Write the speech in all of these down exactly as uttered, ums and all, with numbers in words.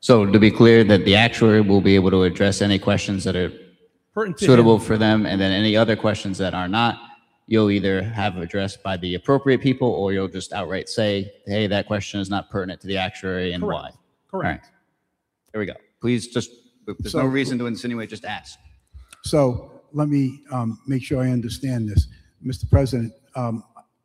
So to be clear, that the actuary will be able to address any questions that are suitable for them, and then any other questions that are not, you'll either have addressed by the appropriate people, or you'll just outright say, hey, that question is not pertinent to the actuary, and Correct. why. Correct. All right. There we go. Please just, there's So- no reason to insinuate, just ask. So let me um, make sure I understand this. Mister President, um,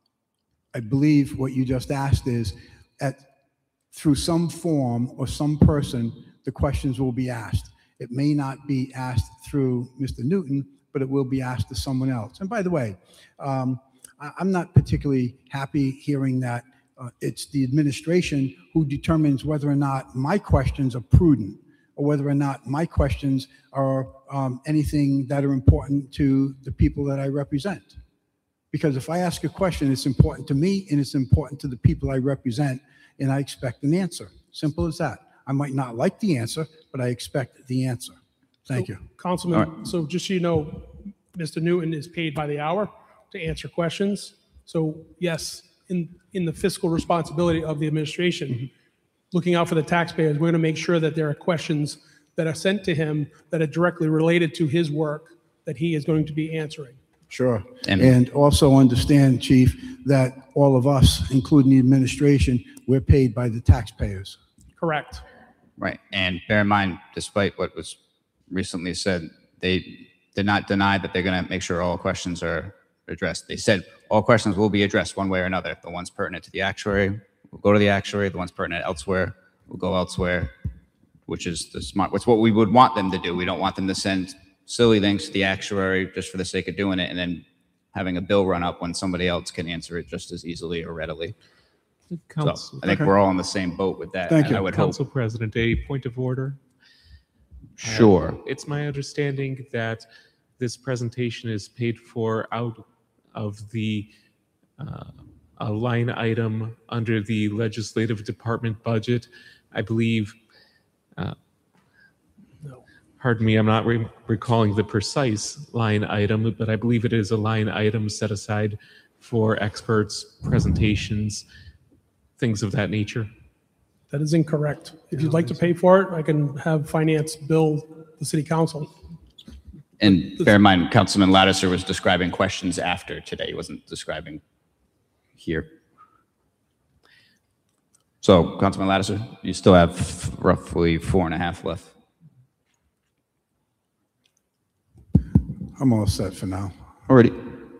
I believe what you just asked is, at, through some form or some person, the questions will be asked. It may not be asked through Mister Newton, but it will be asked to someone else. And by the way, um, I, I'm not particularly happy hearing that uh, it's the administration who determines whether or not my questions are prudent, or whether or not my questions are um, anything that are important to the people that I represent. Because if I ask a question, it's important to me and it's important to the people I represent, and I expect an answer. Simple as that. I might not like the answer, but I expect the answer. Thank So, you. Councilman, All so just so you know, Mister Newton is paid by the hour to answer questions. So yes, in, in the fiscal responsibility of the administration, looking out for the taxpayers, we're going to make sure that there are questions that are sent to him that are directly related to his work that he is going to be answering. Sure. And- And also understand, Chief, that all of us, including the administration, we're paid by the taxpayers. Correct. Right. And bear in mind, despite what was recently said, they did not deny that they're going to make sure all questions are addressed. They said all questions will be addressed one way or another. The ones pertinent to the actuary will go to the actuary. The ones pertinent elsewhere will go elsewhere, which is the smart, which is what we would want them to do. We don't want them to send silly things to the actuary just for the sake of doing it and then having a bill run up when somebody else can answer it just as easily or readily. So Council, I think Okay. we're all in the same boat with that. Thank and you. I would Council hope. President, a point of order. Sure. It's my understanding that this presentation is paid for out of the uh, a line item under the legislative department budget. I believe, uh, pardon me, I'm not re- recalling the precise line item, but I believe it is a line item set aside for experts, presentations, things of that nature. That is incorrect. If you'd like to pay for it, I can have finance bill the city council. And bear in mind, Councilman Lattiser was describing questions after today. He wasn't describing here. So, Councilman Lattiser, you still have roughly four and a half left. I'm all set for now. Already.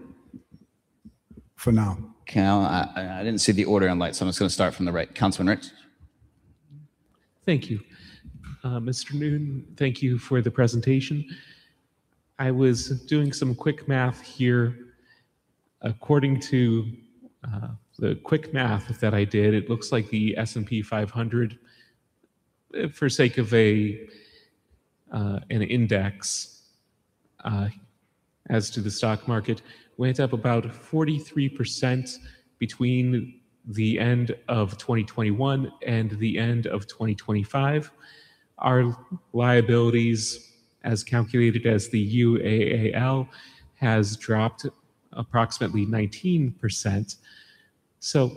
For now. Cal, I, I I didn't see the order on light, so I'm just going to start from the right. Councilman Ritz. Thank you. Uh, Mister Newton, thank you for the presentation. I was doing some quick math here. According to uh, the quick math that I did, it looks like the S and P five hundred, uh, for sake of a uh, an index uh, as to the stock market, went up about forty-three percent between the end of twenty twenty-one and the end of twenty twenty-five. Our liabilities, as calculated as the U A A L, has dropped approximately nineteen percent. So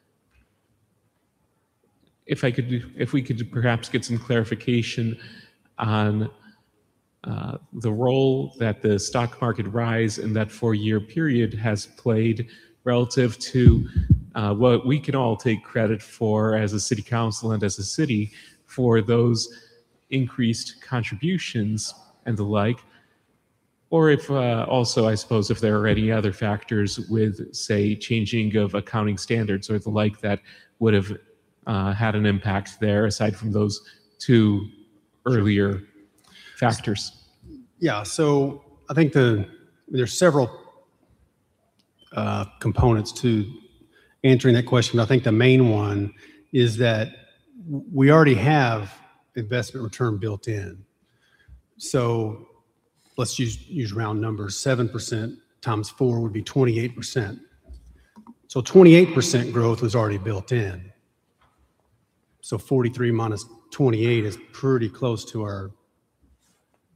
if I could, if we could perhaps get some clarification on uh, the role that the stock market rise in that four-year period has played relative to uh, what we can all take credit for as a city council and as a city for those increased contributions and the like, or if uh, also, I suppose, if there are any other factors with, say, changing of accounting standards or the like that would have uh, had an impact there, aside from those two earlier factors. Yeah, so I think the there's several uh, components to answering that question. I think the main one is that we already have investment return built in. So let's use, use round numbers. seven percent times four would be twenty-eight percent. So twenty-eight percent growth was already built in. So forty-three minus twenty-eight is pretty close to our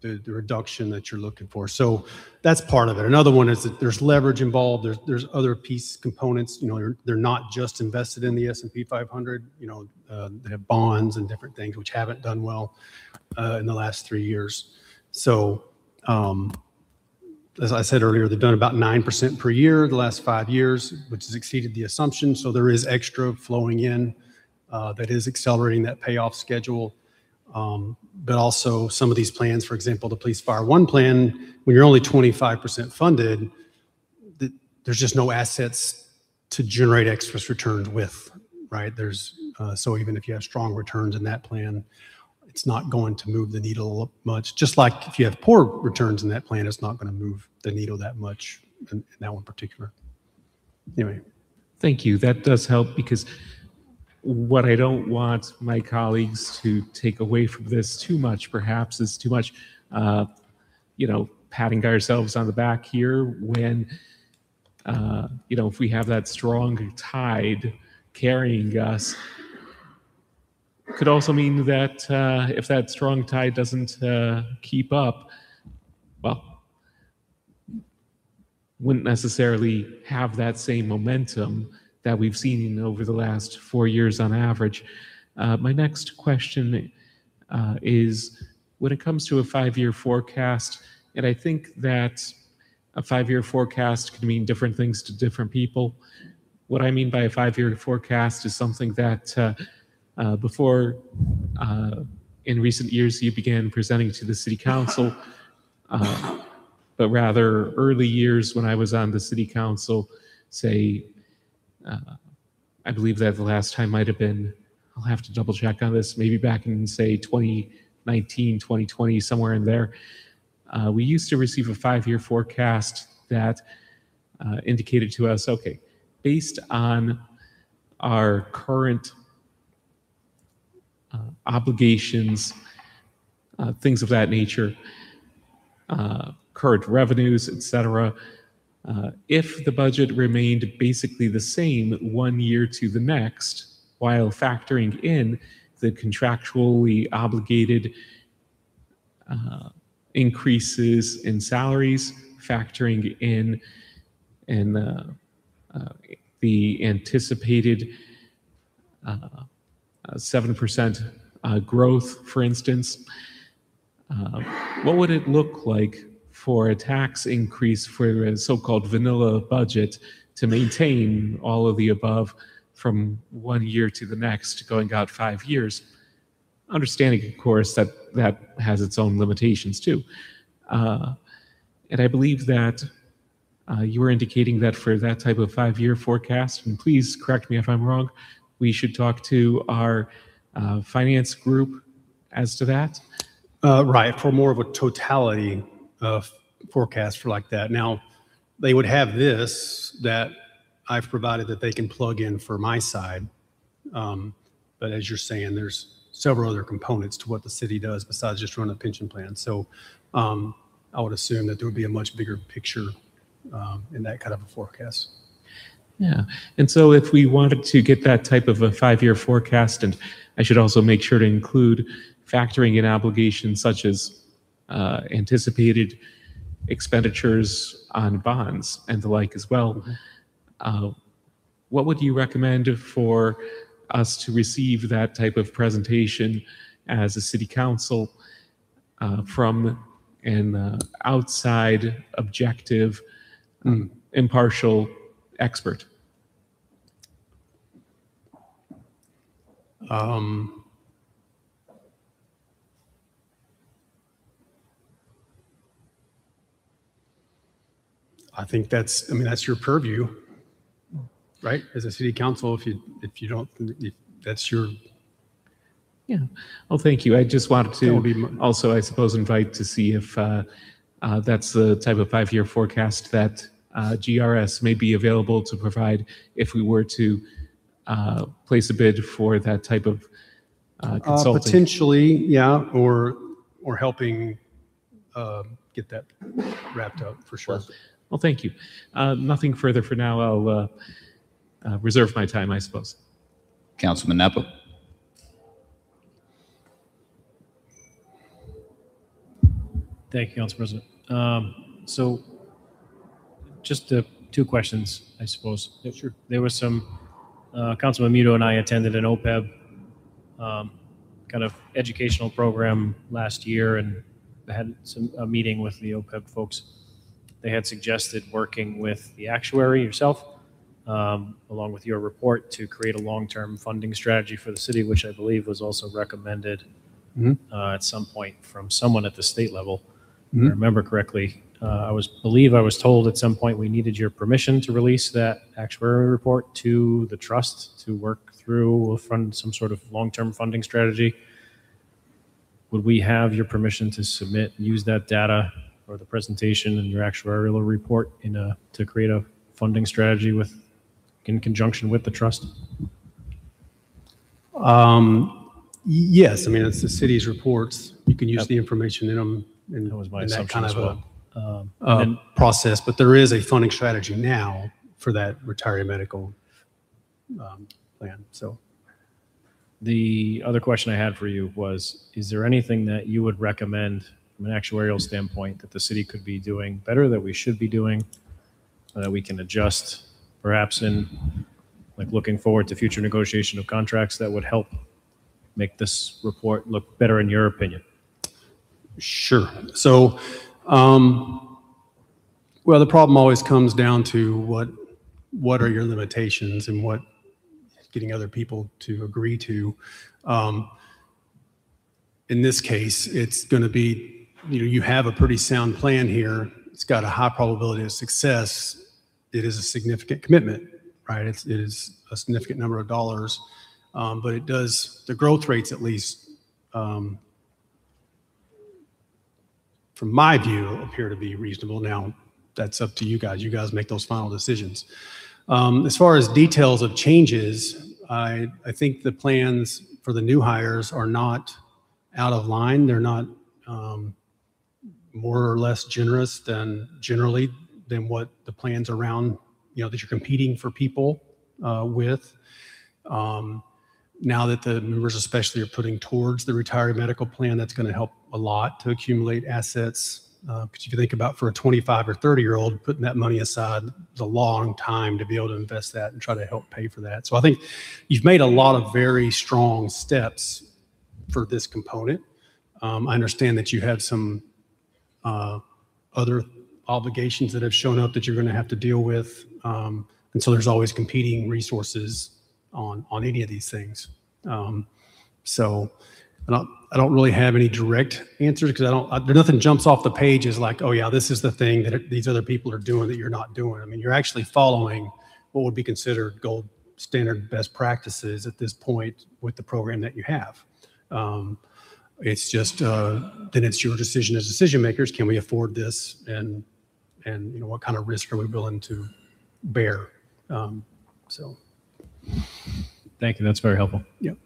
the, the reduction that you're looking for. So that's part of it. Another one is that there's leverage involved. There's there's other piece components. You know, they're, they're not just invested in the S and P five hundred. You know, uh, they have bonds and different things which haven't done well uh, in the last three years. So um, as I said earlier, they've done about nine percent per year the last five years, which has exceeded the assumption. So there is extra flowing in uh, that is accelerating that payoff schedule. Um, but also some of these plans, for example, the Police Fire One plan, when you're only twenty-five percent funded, th- there's just no assets to generate extra returns with, right? There's uh, so even if you have strong returns in that plan, it's not going to move the needle much. Just like if you have poor returns in that plan, it's not going to move the needle that much in, in that one particular. Anyway. Thank you. That does help, because what I don't want my colleagues to take away from this too much, perhaps, is too much, uh, you know, patting ourselves on the back here when, uh, you know, if we have that strong tide carrying us, could also mean that uh, if that strong tide doesn't uh, keep up, well, wouldn't necessarily have that same momentum that we've seen over the last four years on average. Uh, my next question uh, is, when it comes to a five-year forecast, and I think that a five-year forecast can mean different things to different people. What I mean by a five-year forecast is something that uh, uh, before, uh, in recent years, you began presenting to the City Council, uh, but rather early years when I was on the City Council, say, Uh, I believe that the last time might have been, I'll have to double check on this, maybe back in, say, twenty nineteen, twenty twenty, somewhere in there. Uh, we used to receive a five-year forecast that uh, indicated to us, okay, based on our current uh, obligations, uh, things of that nature, uh, current revenues, et cetera, Uh, if the budget remained basically the same one year to the next, while factoring in the contractually obligated uh, increases in salaries, factoring in and uh, uh, the anticipated uh, uh, seven percent uh, growth, for instance, uh, what would it look like for a tax increase for a so-called vanilla budget to maintain all of the above from one year to the next, going out five years? Understanding, of course, that that has its own limitations too. Uh, and I believe that uh, you were indicating that for that type of five-year forecast, and please correct me if I'm wrong, we should talk to our uh, finance group as to that. Uh, right, for more of a totality uh, forecast for like that. Now, they would have this that I've provided that they can plug in for my side. Um, but as you're saying, there's several other components to what the city does besides just run a pension plan. So um, I would assume that there would be a much bigger picture um, in that kind of a forecast. Yeah, and so if we wanted to get that type of a five-year forecast, and I should also make sure to include factoring in obligations such as uh, anticipated expenditures on bonds and the like as well. Mm-hmm. Uh, what would you recommend for us to receive that type of presentation as a city council uh, from an uh, outside, objective, mm. impartial expert? Um, I think that's, I mean, that's your purview, right? As a city council, if you, if you don't, if that's your. Yeah. Well, thank you. I just wanted to be, also, I suppose, invite to see if uh, uh, that's the type of five-year forecast that uh, G R S may be available to provide if we were to uh, place a bid for that type of uh, consulting. Uh, potentially, yeah, or or helping uh, get that wrapped up for sure. Well, well thank you. Uh, nothing further for now. I'll uh, uh, reserve my time, I suppose. Councilman Nepo. Thank you, Council President. Um, so just uh, two questions, I suppose. Sure. There was some, uh, Councilman Muto and I attended an O P E B um, kind of educational program last year and had some a meeting with the O P E B folks. They had suggested working with the actuary yourself, um, along with your report, to create a long-term funding strategy for the city, which I believe was also recommended mm-hmm. uh, at some point from someone at the state level. Mm-hmm. If I remember correctly, uh, I was believe I was told at some point we needed your permission to release that actuary report to the trust to work through fund some sort of long-term funding strategy. Would we have your permission to submit, use that data or the presentation and your actuarial report in a to create a funding strategy with in conjunction with the trust? Um, yes, I mean it's the city's reports. You can use Yep. the information in them. In, That was my in that assumption kind as of well. a, Um, uh, and then process, but there is a funding strategy now for that retiree medical um, plan. So the other question I had for you was, is there anything that you would recommend from an actuarial standpoint that the city could be doing better, that we should be doing, uh, that we can adjust perhaps in like looking forward to future negotiation of contracts that would help make this report look better in your opinion? sure. So, um, well, the problem always comes down to what what are your limitations and what getting other people to agree to. Um, in this case, it's going to be, you know, you have a pretty sound plan here. It's got a high probability of success. It is a significant commitment, right? It's, it is a significant number of dollars, um, but it does, the growth rates at least, um, from my view, appear to be reasonable. Now, that's up to you guys. You guys make those final decisions. Um, as far as details of changes, I, I think the plans for the new hires are not out of line. They're not um, more or less generous than generally than what the plans around, you know, that you're competing for people uh, with. Um, now that the members especially are putting towards the retiree medical plan, that's going to help a lot to accumulate assets. Because uh, if you think about for a twenty-five or thirty year old, putting that money aside is a long time to be able to invest that and try to help pay for that. So I think you've made a lot of very strong steps for this component. Um, I understand that you have some uh, other obligations that have shown up that you're going to have to deal with. Um, and so there's always competing resources on, on any of these things. Um, so I don't, I don't really have any direct answers because I don't, I, there nothing jumps off the page as like, oh yeah, this is the thing that these other people are doing that you're not doing. I mean, you're actually following what would be considered gold standard best practices at this point with the program that you have. Um, it's just, uh, then it's your decision as decision makers. Can we afford this? And, and you know, what kind of risk are we willing to bear? Um, so. Thank you. That's very helpful. Yep.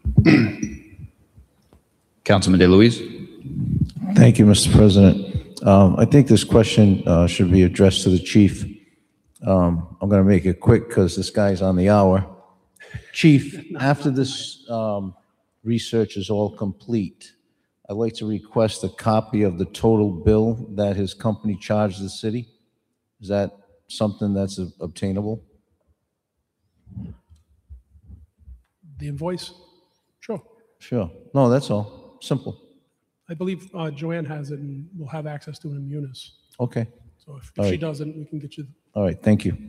Councilman DeLuise? Thank you, Mister President. Um, I think this question uh, should be addressed to the chief. Um, I'm going to make it quick because this guy's on the hour. Chief, after this um, research is all complete, I'd like to request a copy of the total bill that his company charged the city. Is that something that's obtainable? The invoice? Sure. Sure. No, that's all. Simple. I believe uh, Joanne has it and will have access to it in Munis. Okay. So if, All if she right. doesn't, we can get you. All right. Thank you.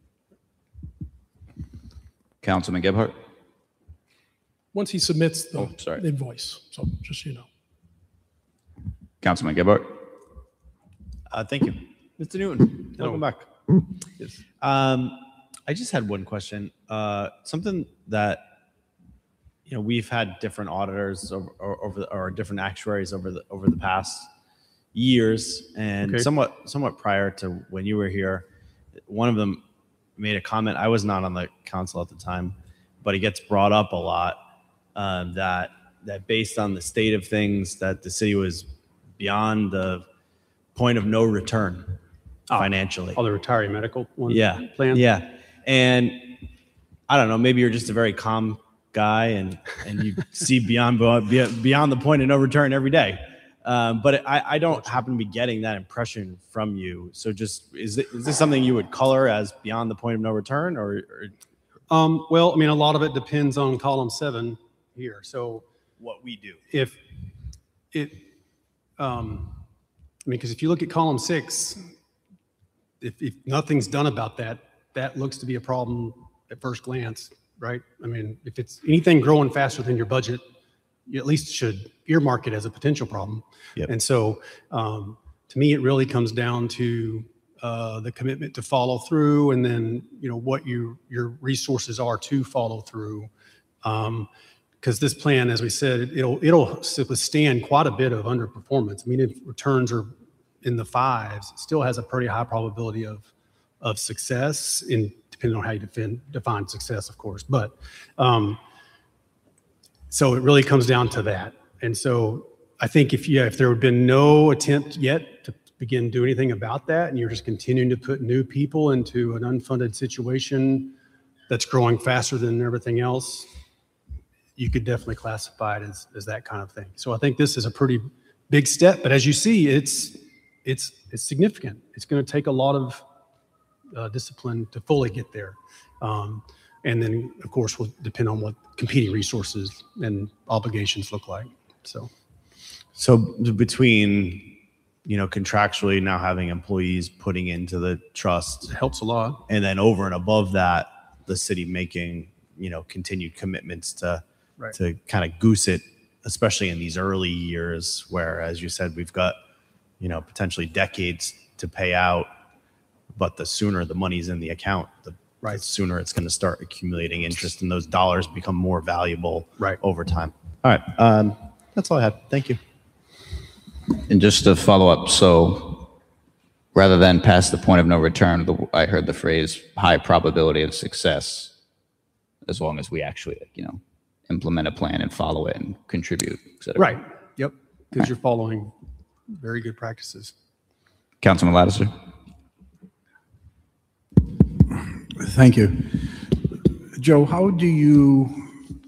Councilman Gebhardt? Once he submits the, Oh, sorry. the invoice. So just so you know. Councilman Gebhardt? Uh, thank you. Mister Newton, welcome back. Yes. Um, I just had one question. Uh, something that, you know, we've had different auditors over, or, over the, or different actuaries over the over the past years, and Okay. somewhat somewhat prior to when you were here, one of them made a comment. I was not on the council at the time, but it gets brought up a lot um, that that based on the state of things, that the city was beyond the point of no return financially. All the retiree medical one Yeah. plan? Yeah. And I don't know, maybe you're just a very calm guy and, and you see beyond, beyond the point of no return every day. Um, but I, I don't happen to be getting that impression from you. So just, is, it, is this something you would color as beyond the point of no return, or, or Um, well, I mean, a lot of it depends on column seven here. So what we do? if it, um, I mean, because if you look at column six, if, if nothing's done about that, that looks to be a problem at first glance, right? I mean, if it's anything growing faster than your budget, you at least should earmark it as a potential problem. Yep. And so um, to me, it really comes down to uh, the commitment to follow through, and then, you know, what you, your resources are to follow through. Um, because this plan, as we said, it'll, it'll withstand quite a bit of underperformance. I mean, if returns are in the fives, it still has a pretty high probability of, of success, in depending on how you define, define success, of course. But um, so it really comes down to that. And so I think if, yeah, if there had been no attempt yet to begin doing anything about that, and you're just continuing to put new people into an unfunded situation that's growing faster than everything else, you could definitely classify it as, as that kind of thing. So I think this is a pretty big step, but as you see, it's, it's, it's significant. It's going to take a lot of uh, discipline to fully get there. Um, and then of course will depend on what competing resources and obligations look like. So, so between, you know, contractually now having employees putting into the trust, it helps a lot. and then over and above that, the city making, you know, continued commitments to, Right. to kind of goose it, especially in these early years where, as you said, we've got, you know, potentially decades to pay out, but the sooner the money's in the account, the, Right. the sooner it's going to start accumulating interest, and those dollars become more valuable Right. over time. All right. Um, that's all I had. Thank you. And just to follow up, so rather than past the point of no return, the, I heard the phrase high probability of success, as long as we actually, you know, implement a plan and follow it and contribute, et cetera. Right. Yep. Because you're following very good practices. Councilman Lattiser? Thank you. Joe, how do you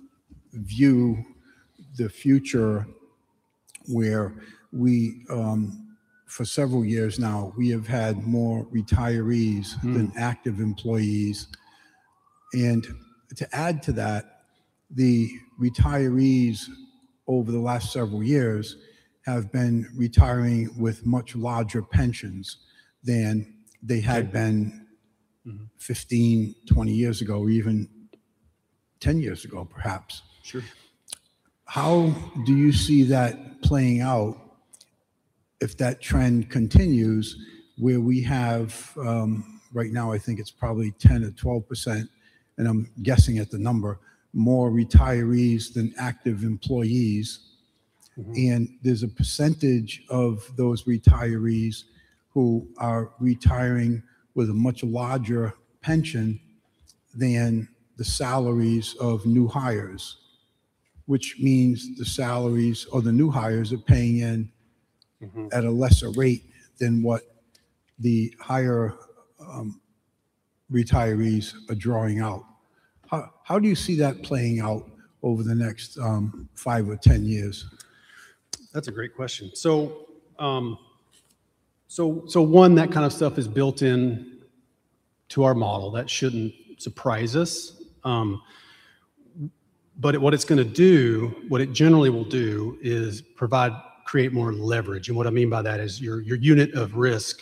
view the future where we, um, for several years now, we have had more retirees than active employees? And to add to that, the retirees over the last several years have been retiring with much larger pensions than they had been fifteen, twenty years ago, or even ten years ago, perhaps. Sure. How do you see that playing out if that trend continues, where we have, um, right now, I think it's probably ten or twelve percent, and I'm guessing at the number, more retirees than active employees. And there's a percentage of those retirees who are retiring with a much larger pension than the salaries of new hires, which means the salaries of the new hires are paying in at a lesser rate than what the higher um, retirees are drawing out. How, how do you see that playing out over the next um, five or ten years? That's a great question. So, um, so, so one, that kind of stuff is built in to our model. That shouldn't surprise us. Um, but it, what it's going to do, what it generally will do, is provide, create more leverage. And what I mean by that is your your unit of risk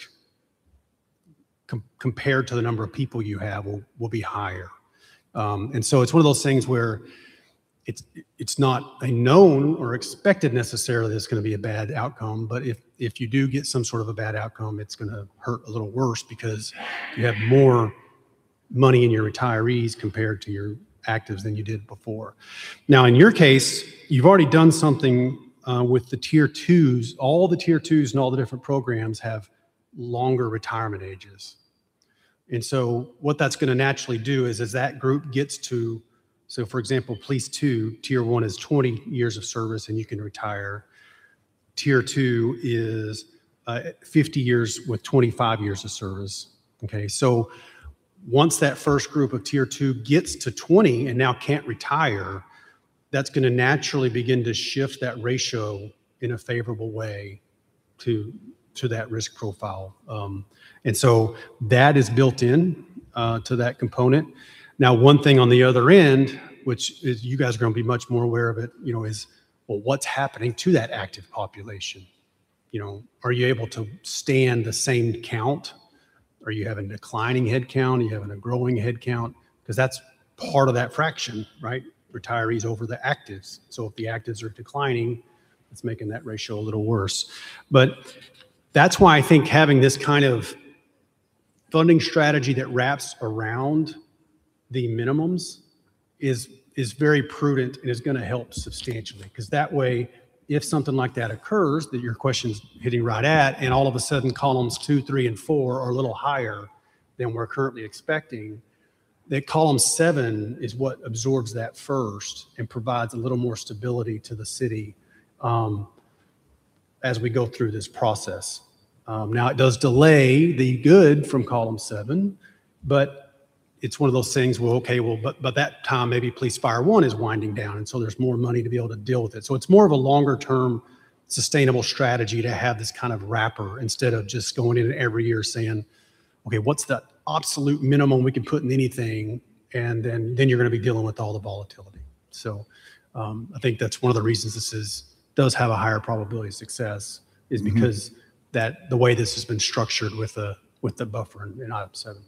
com- compared to the number of people you have will will be higher. Um, and so it's one of those things where it's it's not a known or expected necessarily that it's going to be a bad outcome, but if if you do get some sort of a bad outcome, it's going to hurt a little worse because you have more money in your retirees compared to your actives than you did before. Now, in your case, you've already done something uh, with the tier twos. All the tier twos and all the different programs have longer retirement ages. And so what that's going to naturally do is as that group gets to, so for example, police two, tier one is twenty years of service and you can retire. Tier two is uh, fifty years with twenty-five years of service. Okay, so once that first group of tier two gets to twenty and now can't retire, that's going to naturally begin to shift that ratio in a favorable way to to that risk profile. Um, and so that is built in uh, to that component. Now, one thing on the other end, which is you guys are going to be much more aware of it, you know, is, well, what's happening to that active population? You know, are you able to stand the same count? Are you having a declining head count? Are you having a growing head count? Because that's part of that fraction, right? Retirees over the actives. So if the actives are declining, it's making that ratio a little worse. But that's why I think having this kind of funding strategy that wraps around the minimums is is very prudent and is going to help substantially, because that way, if something like that occurs, that your question's hitting right at, and all of a sudden columns two, three, and four are a little higher than we're currently expecting, that column seven is what absorbs that first and provides a little more stability to the city um, as we go through this process. Um, now, it does delay the good from column seven, but it's one of those things, well, okay, well, but but that time maybe police fire one is winding down, and so there's more money to be able to deal with it. So it's more of a longer term sustainable strategy to have this kind of wrapper instead of just going in every year saying, okay, what's the absolute minimum we can put in anything, and then then you're going to be dealing with all the volatility. So um, I think that's one of the reasons this is does have a higher probability of success, is because mm-hmm. that the way this has been structured with the with the buffer in, in item seven.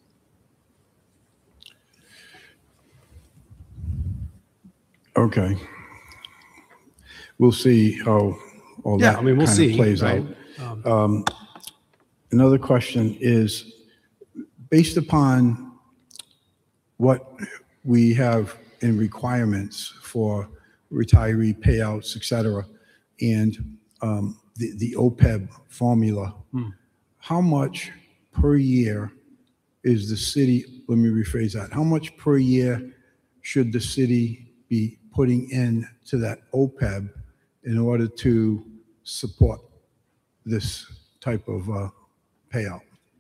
Okay. We'll see how all Yeah, that I mean, we'll kind see, of plays right? out. Um, Another question is, based upon what we have in requirements for retiree payouts, et cetera, and um, the, the O P E B formula, Hmm. how much per year is the city, let me rephrase that, how much per year should the city be putting in to that O P E B in order to support this type of uh, payout?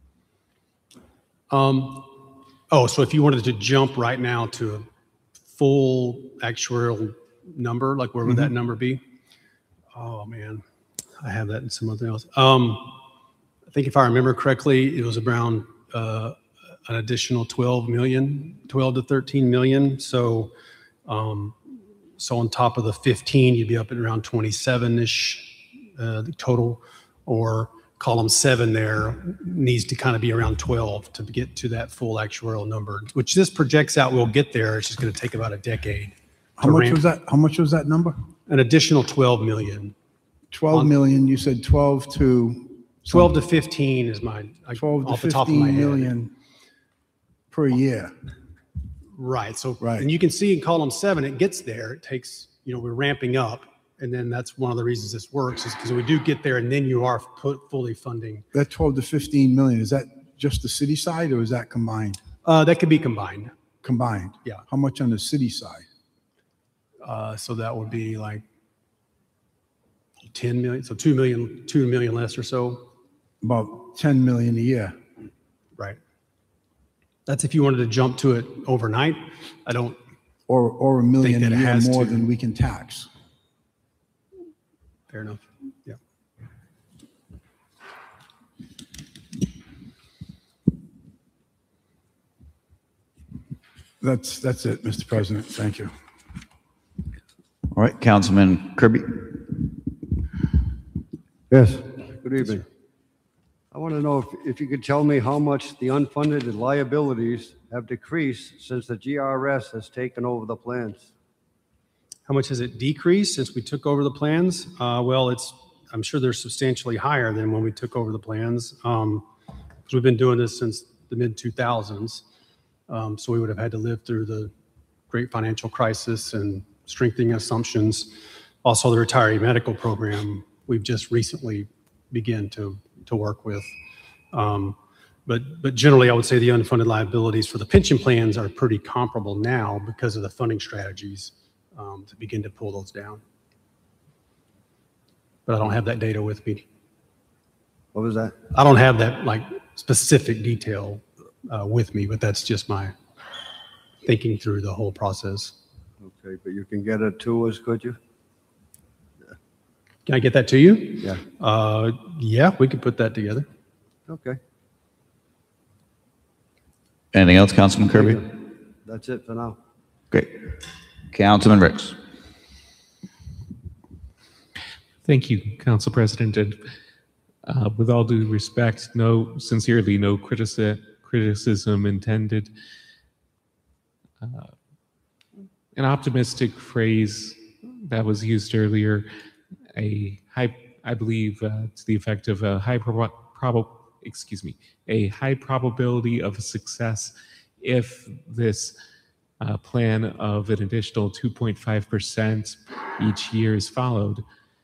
Um, oh, so if you wanted to jump right now to a full actuarial number, like where would that number be? Oh man, I have that in something else. Um, I think if I remember correctly, it was around uh, an additional twelve million, twelve to thirteen million. So, um, so on top of the fifteen, you'd be up at around twenty-seven-ish uh, the total, or column seven there needs to kind of be around twelve to get to that full actuarial number, which this projects out we'll get there. It's just going to take about a decade. How much was that? How much was that number? An additional twelve million. twelve million, you said twelve to? twelve to fifteen is my, I- twelve to off the top of my fifteen head. million per year. Right. So, Right. and you can see in column seven, it gets there. It takes, you know, we're ramping up. And then that's one of the reasons this works, is because we do get there and then you are put fully funding. That twelve to fifteen million, is that just the city side or is that combined? Uh, that could be combined. Combined? Yeah. How much on the city side? Uh, so that would be like ten million, so two million, two million less or so. About ten million a year. Right. That's if you wanted to jump to it overnight. I don't, Or, or a million that a it year has more to. than we can tax. fair enough. Yeah. That's, that's it, Mister President. Thank you. All right, Councilman Kirby. Yes, good evening. I want to know if, if you could tell me how much the unfunded liabilities have decreased since the G R S has taken over the plans. How much has it decreased since we took over the plans? Uh, well, it's, I'm sure they're substantially higher than when we took over the plans. Um, because we've been doing this since the mid two thousands. Um, so we would have had to live through the great financial crisis and strengthening assumptions. Also the retiree medical program, we've just recently begun to, to work with. Um, but, but generally I would say the unfunded liabilities for the pension plans are pretty comparable now because of the funding strategies. Um, to begin to pull those down. But I don't have that data with me. What was that? I don't have that like specific detail uh, with me, but that's just my thinking through the whole process. Okay, but you can get it to us, could you? Can I get that to you? Yeah. Uh, yeah, we could put that together. Okay. Anything else, Councilman Kirby? That's it for now. Great. Councilman Ricks. Thank you, Council President. And uh, with all due respect, no, sincerely, no critici- criticism intended. Uh, an optimistic phrase that was used earlier, a high, I believe, uh, to the effect of a high prob, prob excuse me, a high probability of success if this uh, plan of an additional two point five percent each year is followed.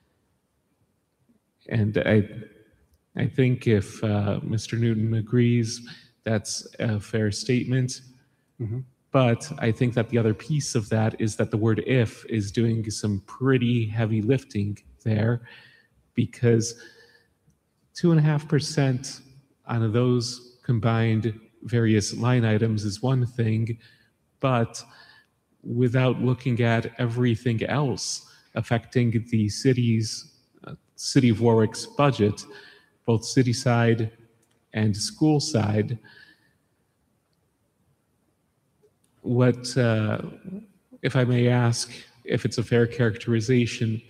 And I, I think if uh, Mister Newton agrees, that's a fair statement. Mm-hmm. But I think that the other piece of that is that the word if is doing some pretty heavy lifting there, because two and a half percent on those combined various line items is one thing, but without looking at everything else affecting the city's, uh, City of Warwick's budget, both city side and school side, what, uh, if I may ask, if it's a fair characterization,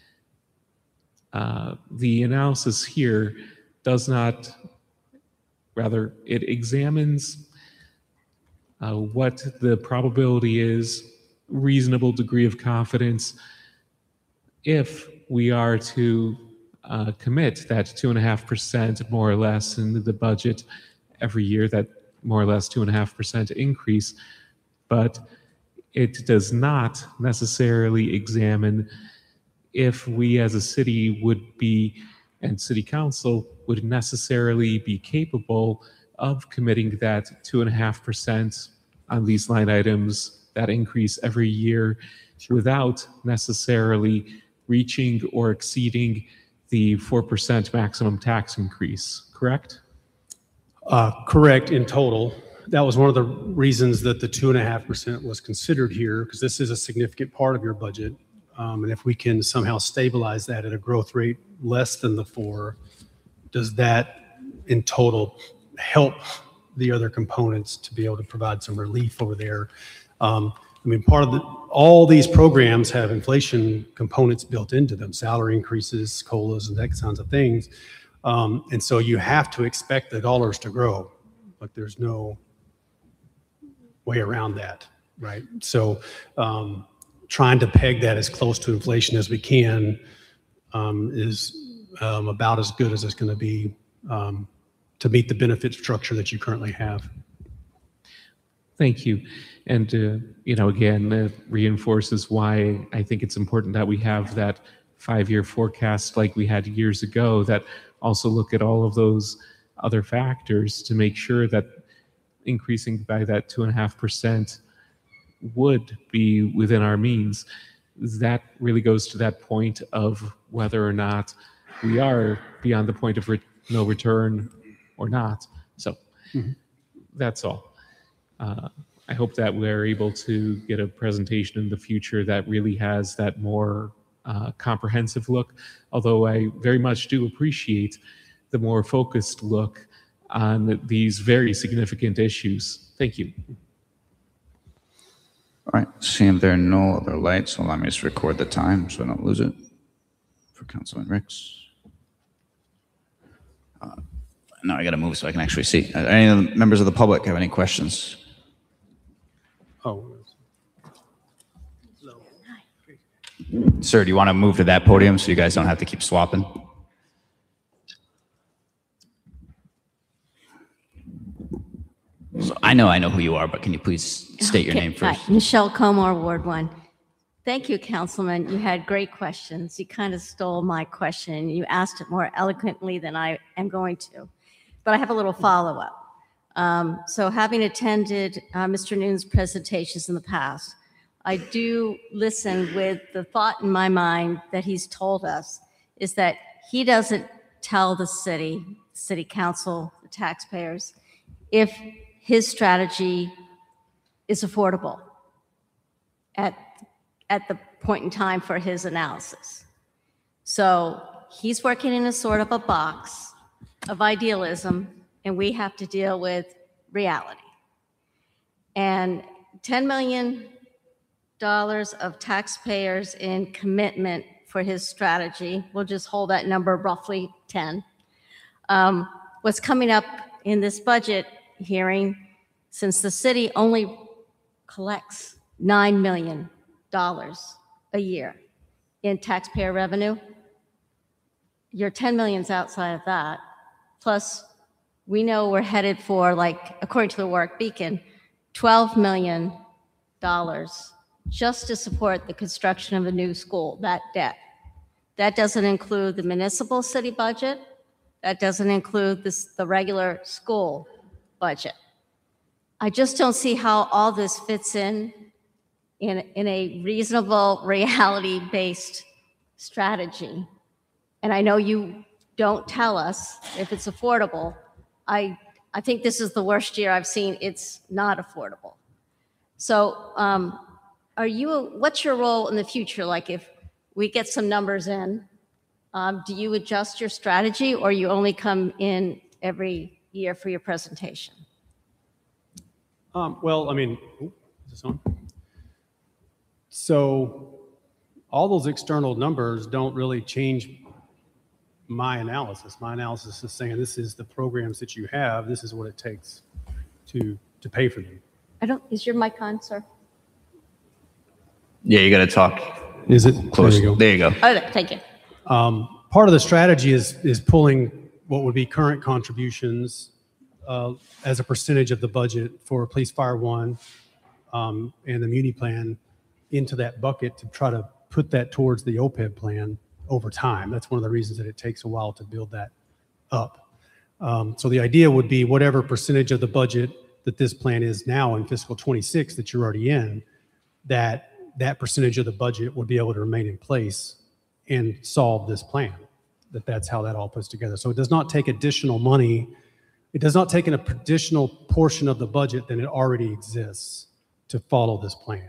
uh, the analysis here does not, rather, it examines uh, what the probability is, reasonable degree of confidence, if we are to uh, commit that two and a half percent more or less in the budget every year, that more or less two and a half percent increase. But it does not necessarily examine if we as a city would be, and city council would necessarily be capable of committing that two and a half percent on these line items, that increase every year, without necessarily reaching or exceeding the four percent maximum tax increase, correct? Uh, correct in total. That was one of the reasons that the two and a half percent was considered here, because this is a significant part of your budget. Um, and if we can somehow stabilize that at a growth rate less than the four, does that in total help the other components to be able to provide some relief over there? Um, I mean, part of the, all these programs have inflation components built into them, salary increases, COLAs, and that kinds of things. Um, and so you have to expect the dollars to grow, but there's no way around that, right? So um, trying to peg that as close to inflation as we can um, is um, about as good as it's going to be um, to meet the benefit structure that you currently have. Thank you. And, uh, you know, again, it reinforces why I think it's important that we have that five-year forecast like we had years ago, that also look at all of those other factors to make sure that increasing by that two and a half percent would be within our means. That really goes to that point of whether or not we are beyond the point of re- no return or not. So mm-hmm. That's all. Uh, I hope that we're able to get a presentation in the future that really has that more uh, comprehensive look, although I very much do appreciate the more focused look on these very significant issues. Thank you. All right, seeing there are no other lights, allow me to just record the time so I don't lose it for Councilman Ricks. Uh, now I got to move so I can actually see. Uh, any of the members of the public have any questions? Oh. Sir, do you want to move to that podium so you guys don't have to keep swapping? So I know I know who you are, but can you please state your Okay, name first? hi, Michelle Comar, Ward one. Thank you, Councilman. You had great questions. You kind of stole my question. You asked it more eloquently than I am going to, but I have a little follow-up. Um, so having attended uh, Mister Noon's presentations in the past, I do listen with the thought in my mind that he's told us is that he doesn't tell the city, city council, the taxpayers, if his strategy is affordable at, at the point in time for his analysis. So he's working in a sort of a box of idealism, and we have to deal with reality. And ten million dollars of taxpayers in commitment for his strategy, we'll just hold that number roughly ten. Um, what's coming up in this budget hearing, since the city only collects nine million dollars a year in taxpayer revenue, your ten million's outside of that. Plus, we know we're headed for, like, according to the Warwick Beacon, twelve million dollars just to support the construction of a new school, that debt. That doesn't include the municipal city budget. That doesn't include this, the regular school budget. I just don't see how all this fits in in, in a reasonable, reality-based strategy. And I know you don't tell us if it's affordable. I, I think this is the worst year I've seen it's not affordable. So um, are you, what's your role in the future? Like, if we get some numbers in, um, do you adjust your strategy, or you only come in every year for your presentation? Um, well, I mean, oh, is this on? So all those external numbers don't really change my analysis. My analysis is saying this is the programs that you have. This is what it takes to to pay for them. I don't, is your mic on, sir? Yeah, you got to talk Is it close. There you go. There you go. Oh, thank you. Um, part of the strategy is is pulling what would be current contributions uh, as a percentage of the budget for Police Fire One um, and the Muni Plan into that bucket to try to put that towards the O P E B plan over time. That's one of the reasons that it takes a while to build that up. Um, so the idea would be whatever percentage of the budget that this plan is now in fiscal twenty-six that you're already in, that that percentage of the budget would be able to remain in place and solve this plan. That that's how that all puts together. So it does not take additional money. It does not take an additional portion of the budget than it already exists to follow this plan.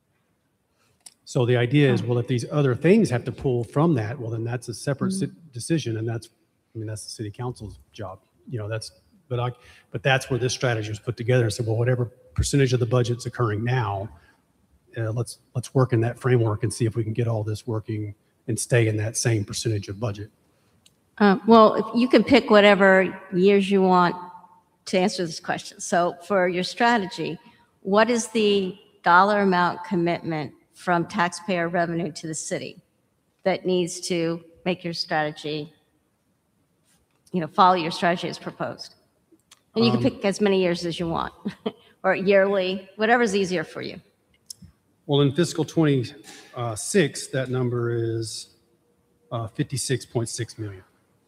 So the idea is, well, if these other things have to pull from that, well, then that's a separate Mm-hmm. ci- decision, and that's, I mean, that's the city council's job. You know, that's, but I, but that's where this strategy was put together. And said, well, whatever percentage of the budget's occurring now, uh, let's let's work in that framework and see if we can get all this working and stay in that same percentage of budget. Uh, well, if you can pick whatever years you want to answer this question. So for your strategy, what is the dollar amount commitment from taxpayer revenue to the city that needs to make your strategy, you know, follow your strategy as proposed? And you can Um, pick as many years as you want, or yearly, whatever's easier for you. Well, in fiscal twenty-six, that number is uh, fifty-six point six million.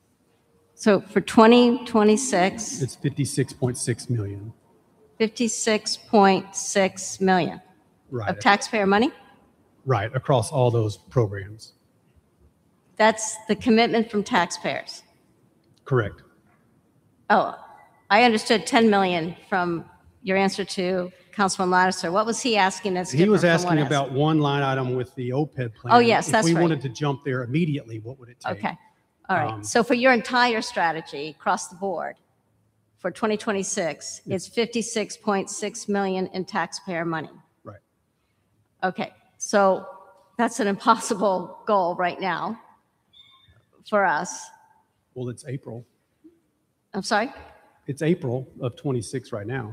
So for twenty twenty-six, It's fifty-six point six million. fifty-six point six million Right. of taxpayer money? Right, across all those programs. That's the commitment from taxpayers. Correct. Oh, I understood ten million from your answer to Councilman Lattiser. What was he asking that's He different was from asking what about one line item with the O P E B plan. Oh, yes, that's If we right. wanted to jump there immediately, what would it take? Okay, all right. Um, So for your entire strategy across the board for twenty twenty-six, it's fifty-six point six million in taxpayer money. Right. Okay, so that's an impossible goal right now for us. Well, it's April. I'm sorry? It's April of twenty-six right now.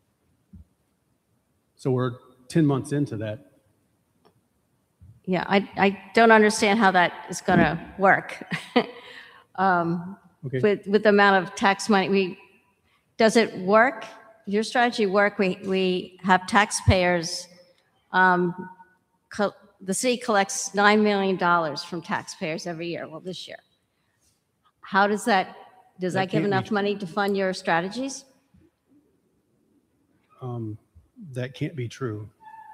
So we're ten months into that. Yeah, I, I don't understand how that is going to work. um, Okay. with, with the amount of tax money, we, does it work? Your strategy work? We, we have taxpayers, um, co- the city collects nine million dollars from taxpayers every year. Well, this year. How does that, does That that give can't be enough true. money to fund your strategies? Um, that can't be true.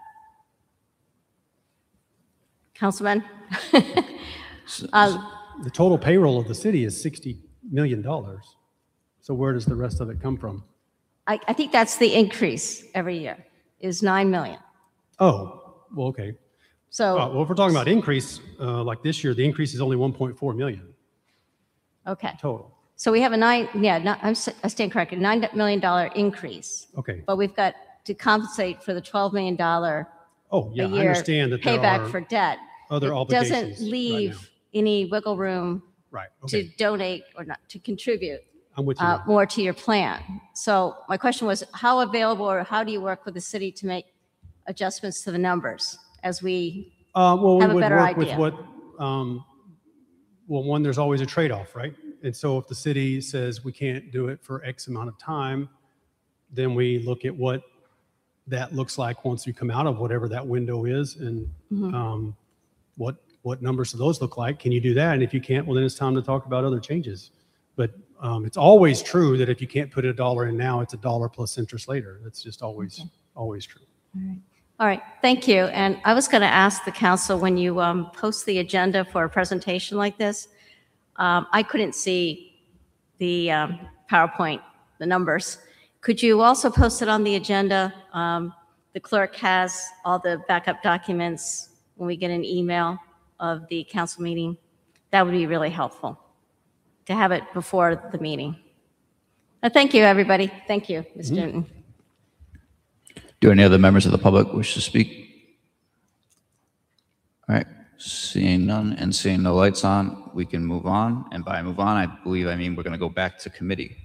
Councilman? um, The total payroll of the city is sixty million dollars. So where does the rest of it come from? I, I think that's the increase every year is nine million. Oh, well, okay. So, Uh, Well, if we're talking about increase, uh, like this year, the increase is only one point four million okay. total. So we have a nine, yeah, no, I'm, s- I stand corrected, nine million dollar increase, Okay. but we've got to compensate for the twelve million dollar Oh, a yeah, I year understand that there payback are for debt. other It obligations doesn't right now. leave any wiggle room Right, to okay. donate or not, to contribute I'm with you. uh, now. more to your plan. So my question was, how available or how do you work with the city to make adjustments to the numbers as we, Uh, well, we have a would better work with idea. what, um, well, one, there's always a trade-off, right? And so if the city says we can't do it for X amount of time, then we look at what that looks like once you come out of whatever that window is and Mhm. um, what, what numbers do those look like? Can you do that? And if you can't, well, then it's time to talk about other changes. But um, it's always true that if you can't put a dollar in now, it's a dollar plus interest later. That's just always, always true. all right, thank you. And I was going to ask the council, when you um, post the agenda for a presentation like this, um, I couldn't see the um, PowerPoint, the numbers. Could you also post it on the agenda? Um, The clerk has all the backup documents when we get an email of the council meeting. That would be really helpful to have it before the meeting. Uh, Thank you, everybody. Thank you, Miz Newton. Do any other members of the public wish to speak? All right, seeing none and seeing no lights on, we can move on. And by move on, I believe I mean we're going to go back to committee.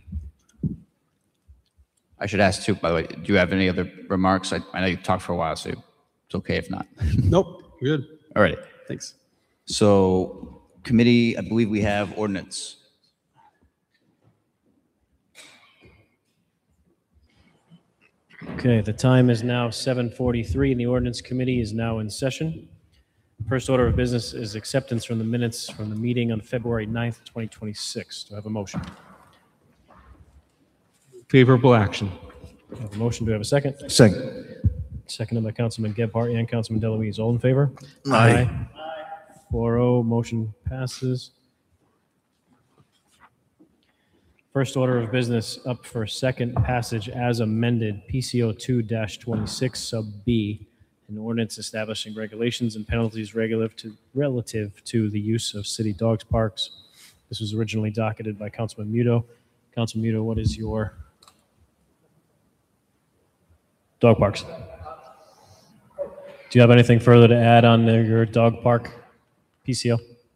I should ask too, by the way, do you have any other remarks? I, I know you've talked for a while, so it's okay if not. Nope, good. All right. Thanks. So committee, I believe we have ordinance. Okay, the time is now seven forty-three, and the ordinance committee is now in session. First order of business is acceptance from the minutes from the meeting on February ninth, twenty twenty-six. Do I have a motion? Favorable action. Do I have a motion? Do I have a second? Second. Seconded by Councilman Gebhardt and Councilman Deloise. All in favor? Aye. four oh, motion passes. First order of business up for second passage as amended, P C O two twenty-six sub B, an ordinance establishing regulations and penalties relative to, relative to the use of city dogs parks. This was originally docketed by Councilman Muto. Councilman Muto, what is your dog parks? Do you have anything further to add on the- your dog park P C O?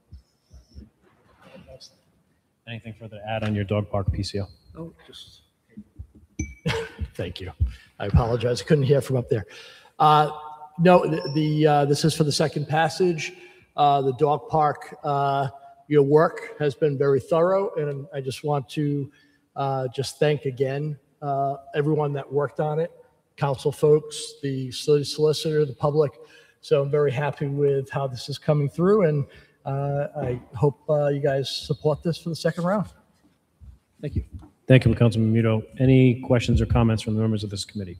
Anything further to add on your dog park P C O? Oh, just, thank you. I apologize, I couldn't hear from up there. Uh, No, the, the, uh, this is for the second passage. Uh, The dog park, uh, your work has been very thorough, and I just want to uh, just thank again uh, everyone that worked on it, council folks, the solicitor, the public. So I'm very happy with how this is coming through, and uh, I hope uh, you guys support this for the second round. Thank you. Thank you, Councilman Muto. Any questions or comments from the members of this committee?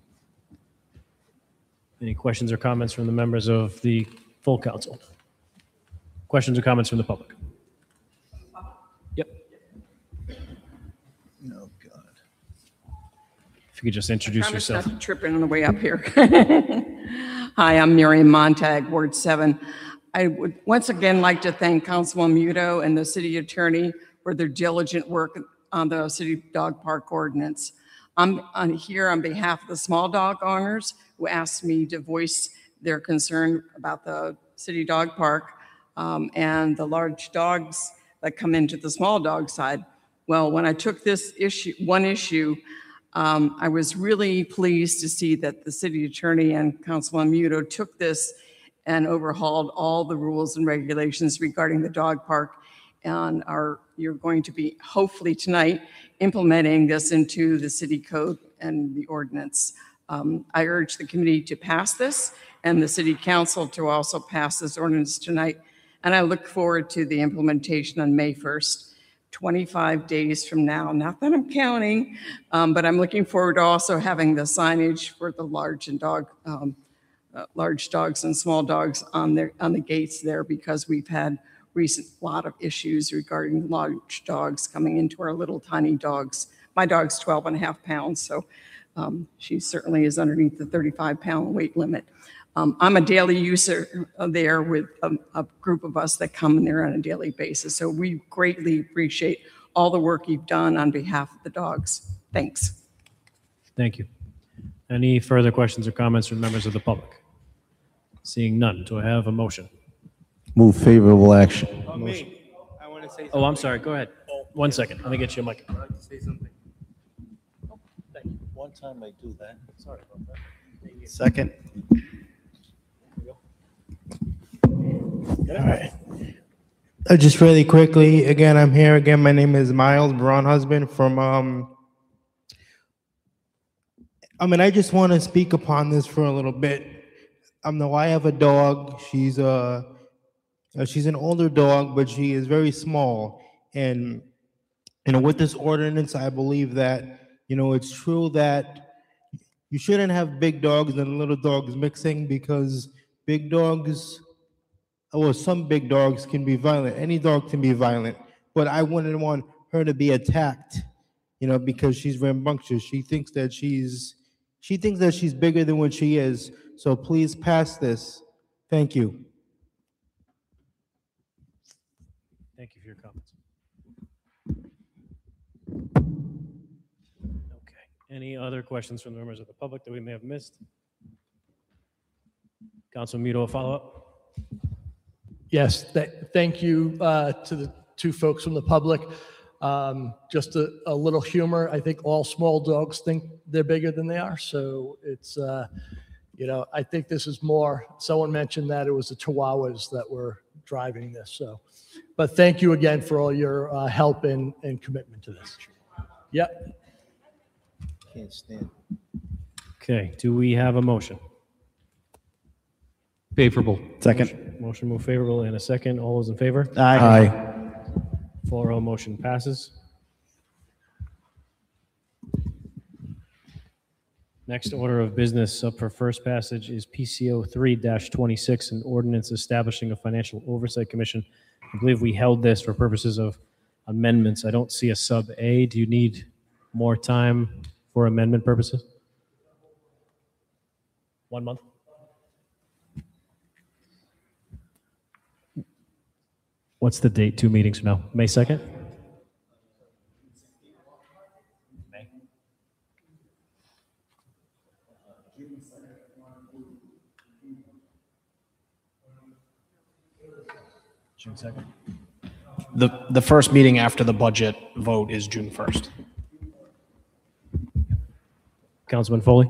Any questions or comments from the members of the full council? Questions or comments from the public? Yep. Oh, God. If you could just introduce Promise yourself. not to trip in on the way up here. Hi, I'm Miriam Montag, Ward seven. I would once again like to thank Councilman Muto and the city attorney for their diligent work on the city dog park ordinance. I'm on here on behalf of the small dog owners who asked me to voice their concern about the city dog park um, and the large dogs that come into the small dog side. Well, when I took this issue, one issue, um, I was really pleased to see that the city attorney and Councilman Muto took this and overhauled all the rules and regulations regarding the dog park, and are you're going to be hopefully tonight implementing this into the city code and the ordinance. Um, I urge the committee to pass this and the city council to also pass this ordinance tonight. And I look forward to the implementation on May first, twenty-five days from now. Not that I'm counting, um, but I'm looking forward to also having the signage for the large and dog, um, uh, large dogs and small dogs on their on the gates there, because we've had recent lot of issues regarding large dogs coming into our little tiny dogs. My dog's twelve and a half pounds, so um, she certainly is underneath the thirty-five pound weight limit. Um, I'm a daily user there with a, a group of us that come in there on a daily basis. So we greatly appreciate all the work you've done on behalf of the dogs. Thanks. Thank you. Any further questions or comments from members of the public? Seeing none, do I have a motion? Move favorable action. Motion. Oh, I'm sorry. Go ahead. One second. Let me get you a mic. One time I do that. Sorry about that. Second. All right. Uh, just really quickly, again, I'm here again. My name is Miles Braun Husband from, um, I mean, I just want to speak upon this for a little bit. Um, no, I have a dog. She's a, uh, she's an older dog, but she is very small. And, you know, with this ordinance, I believe that, you know, it's true that you shouldn't have big dogs and little dogs mixing, because big dogs, well, some big dogs can be violent. Any dog can be violent, but I wouldn't want her to be attacked, you know, because she's rambunctious. She thinks that she's, she thinks that she's bigger than what she is. So please pass this. Thank you. Thank you for your comments. Okay. Any other questions from the members of the public that we may have missed? Councilman Muto, a follow-up? Yes, th- thank you uh, to the two folks from the public. Um, Just a a little humor. I think all small dogs think they're bigger than they are. So it's, uh, you know, I think this is more, someone mentioned that it was the Chihuahuas that were driving this. So, but thank you again for all your uh, help and and commitment to this. Yep. Can't stand. Okay, do we have a motion? Favorable. Second. Motion- Motion move favorable in a second. All those in favor? Aye. four oh motion passes. Next order of business up for first passage is P C O three twenty-six, an ordinance establishing a financial oversight commission. I believe we held this for purposes of amendments. I don't see a sub A. Do you need more time for amendment purposes? One month? What's the date? Two meetings from now. May second? May. June second. The, the first meeting after the budget vote is June first. Councilman Foley?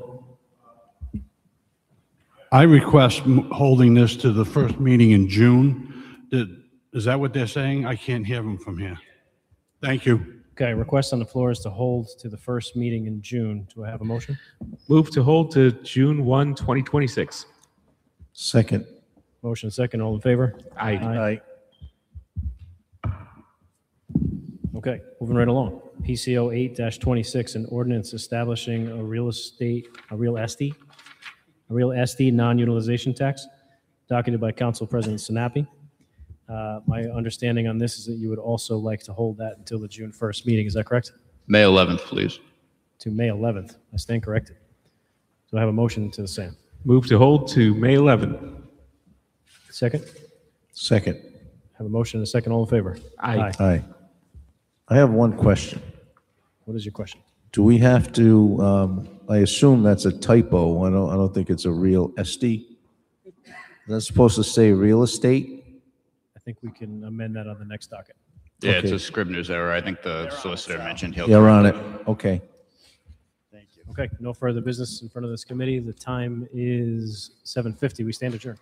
I request m- holding this to the first meeting in June. Did, is that what they're saying? I can't hear them from here. Thank you. Okay, request on the floor is to hold to the first meeting in June. Do I have a motion? Move to hold to June first, twenty twenty-six. Second. Motion second. All in favor? Aye. Aye. Okay, moving right along. P C O eight twenty-six, an ordinance establishing a real estate, a real S D, a real S D non-utilization tax, docketed by Council President Sinapi. Uh, My understanding on this is that you would also like to hold that until the June first meeting. Is that correct? May eleventh, please. To May eleventh. I stand corrected. Do I have a motion to the same? Move to hold to May eleventh. Second? Second. Have a motion and a second. All in favor? Aye. Aye. I have one question. What is your question? Do we have to, um, I assume that's a typo. I don't, I don't think it's a real S D. Is that supposed to say real estate? I think we can amend that on the next docket. Yeah, it's Okay. a Scribner's error. I think the solicitor mentioned he'll. You're on it. Okay. Okay, no further business in front of this committee. The time is seven fifty. We stand adjourned.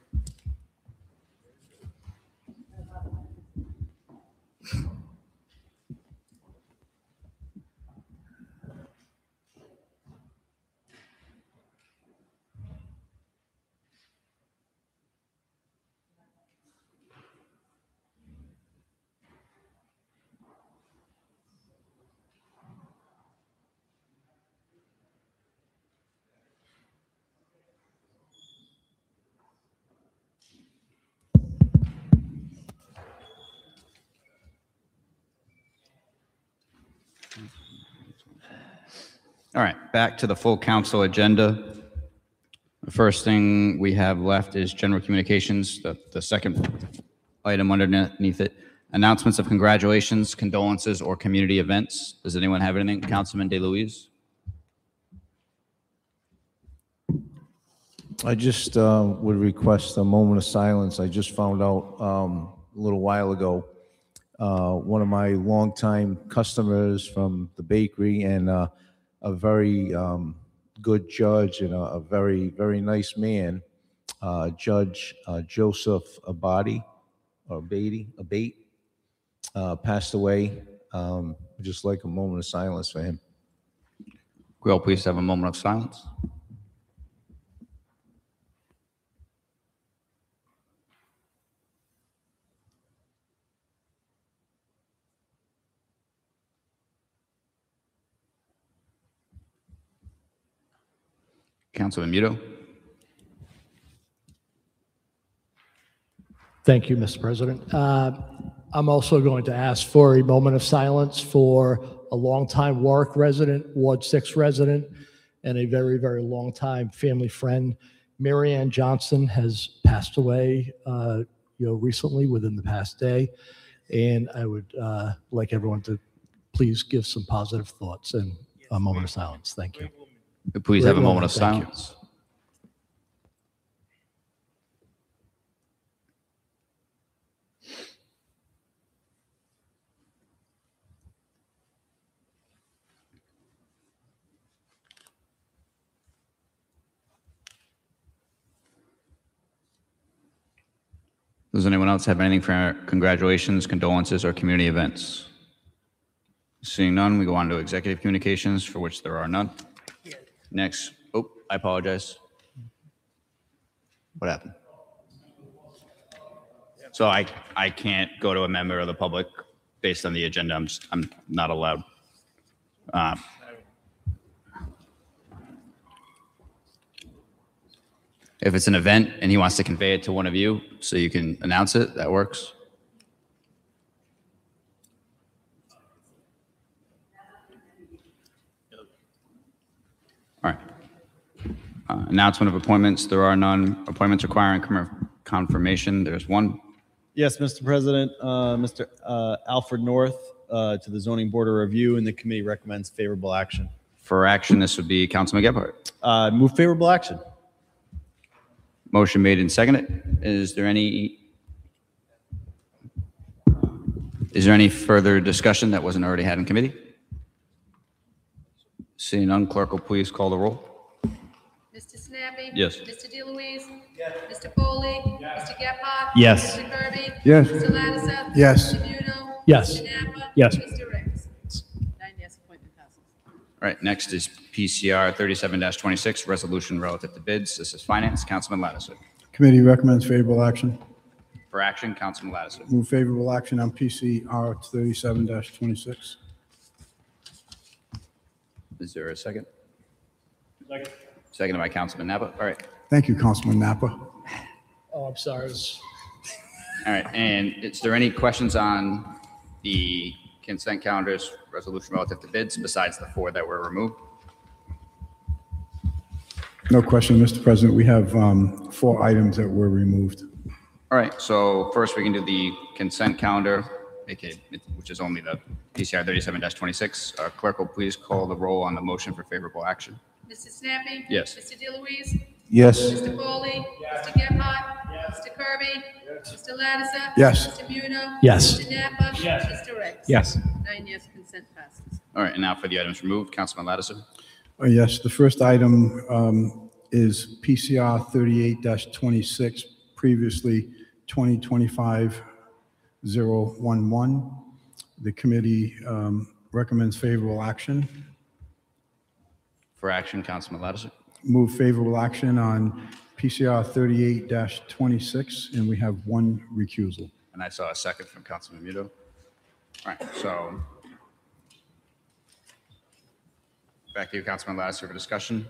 All right, back to the full council agenda. first thing we have left is general communications, the, the second item underneath it. Announcements of congratulations, condolences, or community events. Does anyone have anything? Councilman DeLuise? I just uh, would request a moment of silence. I just found out um, a little while ago, uh, one of my longtime customers from the bakery and uh, a very um, good judge and a, a very, very nice man, uh, Judge uh, Joseph Abadi, or Beatty, Abate, uh, passed away. Um, just like a moment of silence for him. We all please have a moment of silence. Councilman Muto. Thank you, Mister President. Uh, I'm also going to ask for a moment of silence for a longtime Warwick resident, Ward six resident, and a very, very long-time family friend. Mary Ann Johnson has passed away, uh, you know, recently within the past day, and I would uh, like everyone to please give some positive thoughts and a moment of silence. Thank you. Please have a moment of Thank you. silence. Does anyone else have anything for congratulations, condolences, or community events? Seeing none, we go on to executive communications, for which there are none. Next, oh, I apologize. What happened? So I, I can't go to a member of the public based on the agenda. I'm, just, I'm not allowed. Uh, If it's an event and he wants to convey it to one of you so you can announce it, that works. All right. Uh, announcement of appointments. There are none. Appointments requiring com- confirmation. There's one. Yes, Mister President, uh, Mister Uh, Alfred North uh, to the Zoning Board of Review, and the committee recommends favorable action. For action, this would be Councilman Gebhardt. Uh, move favorable action. Motion made and seconded. Is there any is there any further discussion that wasn't already had in committee? Seeing none, clerk will please call the roll. Mister Snappy? Yes. Mister DeLuise? Yes. Mister Foley? Yes. Mister Gephardt? Yes. Mister Kirby? Yes. Mister Lattiser? Yes. Mister Muno? Yes. Mister Napa? Yes. Mister Ricks? Nine yes, appointment passes. All right, next is P C R thirty-seven dash twenty-six, resolution relative to bids. This is finance. Councilman Lattiser. Committee recommends favorable action. For action, Councilman Lattiser. Move favorable action on P C R thirty-seven dash twenty-six. Is there a second? Second. Seconded by Councilman Napa. All right. Thank you, Councilman Napa. Oh, I'm sorry. It was- All right, and is there any questions on the consent calendars resolution relative to bids besides the four that were removed? No question, Mister President. We have um, four items that were removed. All right, so first we can do the consent calendar, aka, which is only the P C R thirty-seven dash twenty-six. Uh, Clerk will please call the roll on the motion for favorable action. Mister Snappy? Yes. Mister DeLuise? Yes. Mister Foley? Mister Gephardt? Mister Kirby? Mister Lattiser? Yes. Mister Muno? Yes. Mister Napa? Yes. Mister Ricks? Yes. Nine yes, consent passes. All right, and now for the items removed, Councilman Lattiser. Uh, Yes, the first item um, is P C R thirty-eight dash twenty-six, previously twenty twenty-five oh one one. The committee um, recommends favorable action. For action, Councilman Lattiser. Move favorable action on P C R thirty-eight dash twenty-six, and we have one recusal. And I saw a second from Councilman Muto. All right, so back to you, Councilman Lattiser, for discussion.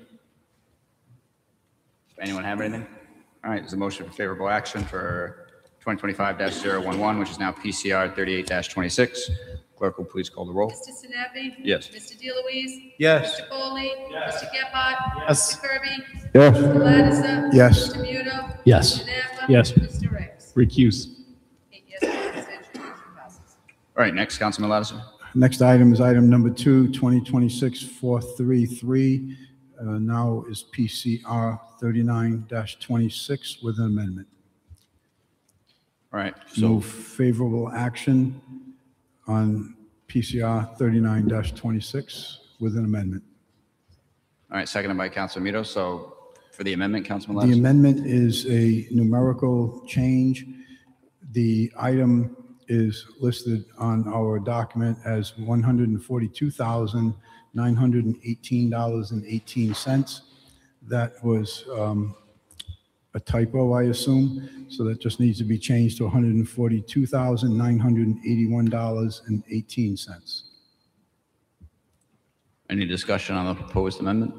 Anyone have anything? All right, there's a motion for favorable action for twenty twenty-five dash zero one one, which is now P C R thirty-eight dash twenty-six. Clerk will please call the roll. Mister Snappy? Yes. Mister DeLuise? Yes. Mister Foley? Mister Gephardt? Yes. Mister Kirby? Yes. Mister Lattiser? Yes. Mister Muto? Yes. Mister Napa? Yes. Mister Ricks? Recuse. Eight yes, one abstention, motion passes. All right, next, Councilman Lattiser. Next item is item number two, twenty twenty-six four thirty-three. Uh, now is P C R thirty-nine twenty-six with an amendment. All right, so Move favorable action on P C R thirty-nine twenty-six with an amendment. All right, seconded by Councilman Mito. So for the amendment, Councilman The Lattiser? amendment is a numerical change. The item is listed on our document as one hundred forty-two thousand nine hundred eighteen dollars and eighteen cents. That was um, a typo, I assume, so that just needs to be changed to one hundred forty-two thousand nine hundred eighty-one dollars and eighteen cents. Any discussion on the proposed amendment?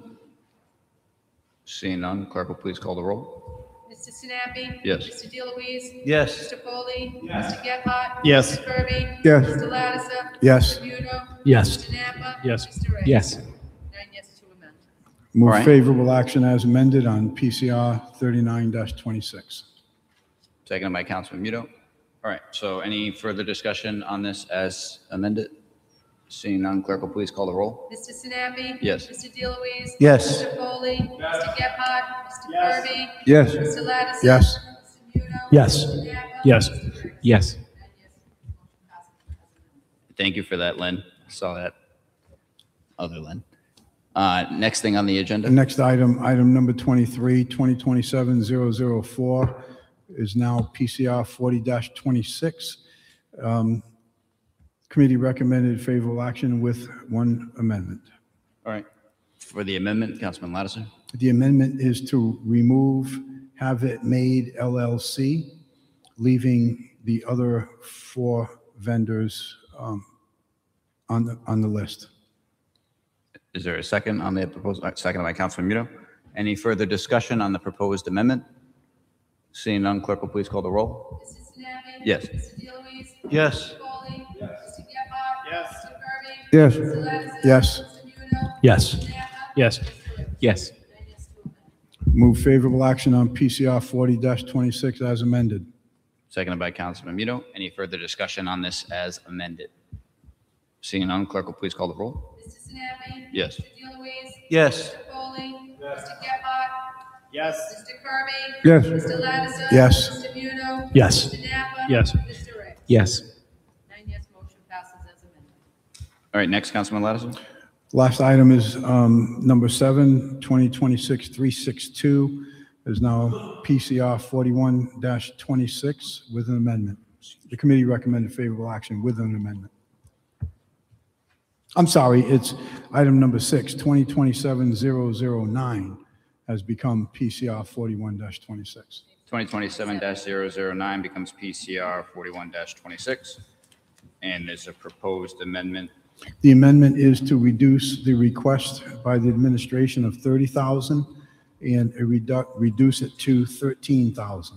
Seeing none, clerk will please call the roll. Mister Sinapi? Yes. Mister DeLuise? Yes. Mister Foley? Mister Gephardt? Yes. Mister Kirby? Yes. Mister Lattiser? Yes. Mister Muto? Yes. Mister Napa? Yes. Mister Ricks? Yes. Nine yes to amend. Move All right. favorable action as amended on P C R thirty-nine twenty-six. Seconded by Councilman Muto. All right, so any further discussion on this as amended? Seeing none, clerk will please call the roll. Mister Sinapi? Yes. Mister DeLuise? Yes. Mister Foley? Mister Gephardt? Mister Kirby? Yes. Mister Lattiser? Yes. Mister Muto? Yes. Mister Napa? Yes. Mister Ricks? Yes. Nine yes, motion passes. Thank you for that, Lynn. Saw that. Other Lynn. Uh, next thing on the agenda. The next item, item number twenty-three, twenty twenty-seven zero zero four, is now P C R forty twenty-six. Um, Committee recommended favorable action with one amendment. All right, for the amendment, Councilman Lattiser. The amendment is to remove Have It Made L L C, leaving the other four vendors um, on the, on the list. Is there a second on the proposed, uh, second by Councilman Muto? Any further discussion on the proposed amendment? Seeing none, clerk will please call the roll. Mister Sinapi? Yes. Mister DeLuise? Yes. Mister Foley? Mister Gephardt? Yes. Mister Kirby? Yes. Mister Lattiser? Yes. Mister Muto? Yes. Mister Napa? Yes. Mister Ricks? Yes. Nine yes to amend. Move favorable action on P C R forty twenty-six as amended. Seconded by Councilman Muto. Any further discussion on this as amended? Seeing none, clerk will please call the roll. Mister Sinapi? Yes. Mister DeLuise? Yes. Mister Foley? Mister Gephardt? Yes. Mister Kirby? Yes. Mister Lattiser? Yes. Mister Muto? Yes. Mister Napa? Yes. Mister Ricks? Yes. Nine yes, motion passes as amended. All right, next, Councilman Lattiser. Last item is um, number seven, twenty twenty-six three sixty-two, is now P C R forty-one twenty-six with an amendment. The committee recommended favorable action with an amendment. I'm sorry, it's item number six, twenty twenty-seven zero zero nine has become P C R forty-one twenty-six. twenty twenty-seven dash zero zero nine becomes P C R forty-one dash twenty-six. And there's a proposed amendment. The amendment is to reduce the request by the administration of thirty thousand and a redu- reduce it to thirteen thousand.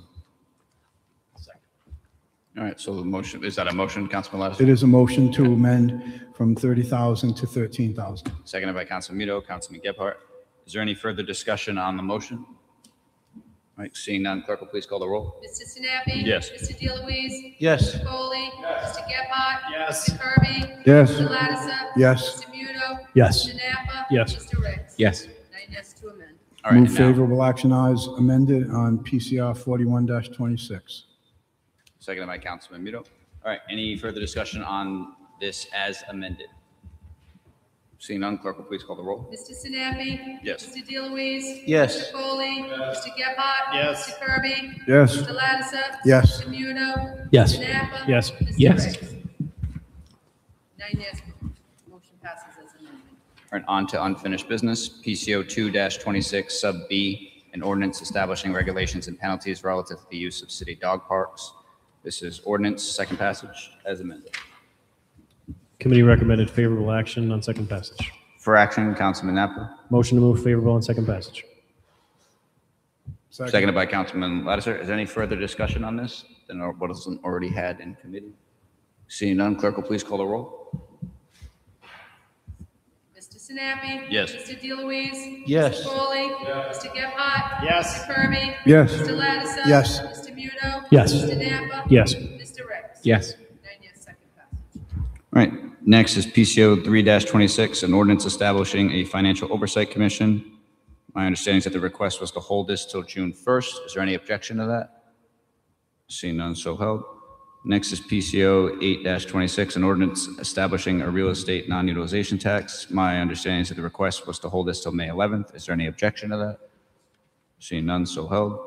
All right, so the motion, is that a motion, Councilman It Lattiser? is a motion to amend from thirty thousand to thirteen thousand. Seconded by Councilman Muto, Councilman Gephardt. Is there any further discussion on the motion? All right, seeing none, clerk will please call the roll. Mister Sinapi? Yes. Mister DeLuise? Yes. Mister Foley? Mister Gephardt? Yes. Mister Kirby? Yes. Mister Lattiser? Yes. Mister Muto? Yes. Mister Napa? Yes. Mister Ricks? Yes. Nine yes to amend. All right, Move and now, favorable action as amended on P C R forty-one twenty-six. seconded by Councilman Muto. All right, any further discussion on this as amended? Seeing none, clerk will please call the roll. Mister Sinapi? Yes. Mister DeLuise? Yes. Mister Foley? Mister Gephardt? Yes. Mister Kirby? Yes. Mister Lattiser? Yes. Mister Muto? Yes. Mister Napa? Yes. Mister Yes. Ricks? Nine yes, motion passes as amended. All right, on to unfinished business, P C O two twenty-six sub B, an ordinance establishing regulations and penalties relative to the use of city dog parks. This is ordinance, second passage, as amended. Committee recommended favorable action on second passage. For action, Councilman Napa, Motion to move favorable on second passage. seconded by Councilman Lattiser. Is there any further discussion on this than what is already had in committee? Seeing none, clerk will please call the roll. Mister Mister Sinapi? Yes. Mister DeLuise? Yes. Mister Foley? Mister Gephardt? Yes. Mister Kirby? Yes. Mister Lattiser? Yes. Mister Muto? Yes. Mister Napa? Yes. Mister Ricks? Yes. Nine yes, second passage. All right, next is P C O three twenty-six, an ordinance establishing a financial oversight commission. My understanding is that the request was to hold this till June first. Is there any objection to that? Seeing none, so held. Next is P C O eight twenty-six, an ordinance establishing a real estate non-utilization tax. My understanding is that the request was to hold this till May eleventh. Is there any objection to that? Seeing none, so held.